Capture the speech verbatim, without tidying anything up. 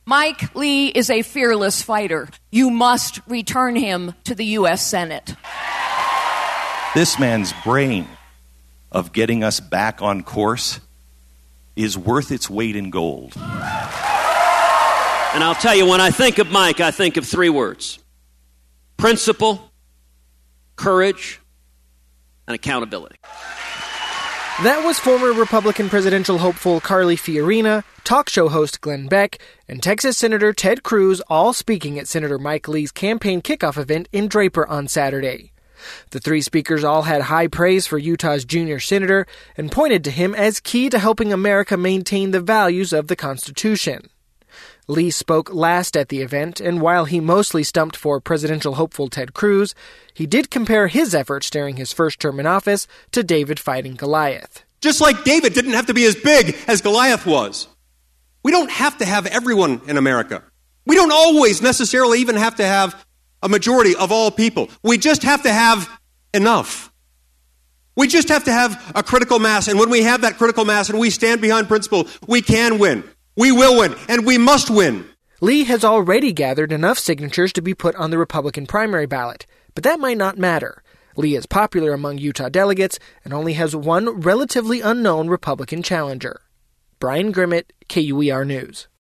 Mike Lee is a fearless fighter. You must return him to the U S Senate. This man's brain of getting us back on course is worth its weight in gold. And I'll tell you, when I think of Mike, I think of three words: principle, courage, and accountability. That was former Republican presidential hopeful Carly Fiorina, talk show host Glenn Beck, and Texas Senator Ted Cruz all speaking at Senator Mike Lee's campaign kickoff event in Draper on Saturday. The three speakers all had high praise for Utah's junior senator and pointed to him as key to helping America maintain the values of the Constitution. Lee spoke last at the event, and while he mostly stumped for presidential hopeful Ted Cruz, he did compare his efforts during his first term in office to David fighting Goliath. Just like David didn't have to be as big as Goliath was. We don't have to have everyone in America. We don't always necessarily even have to have a majority of all people. We just have to have enough. We just have to have a critical mass, and when we have that critical mass and we stand behind principle, we can win. We will win, and we must win. Lee has already gathered enough signatures to be put on the Republican primary ballot, but that might not matter. Lee is popular among Utah delegates and only has one relatively unknown Republican challenger. Brian Grimmett, K U E R News.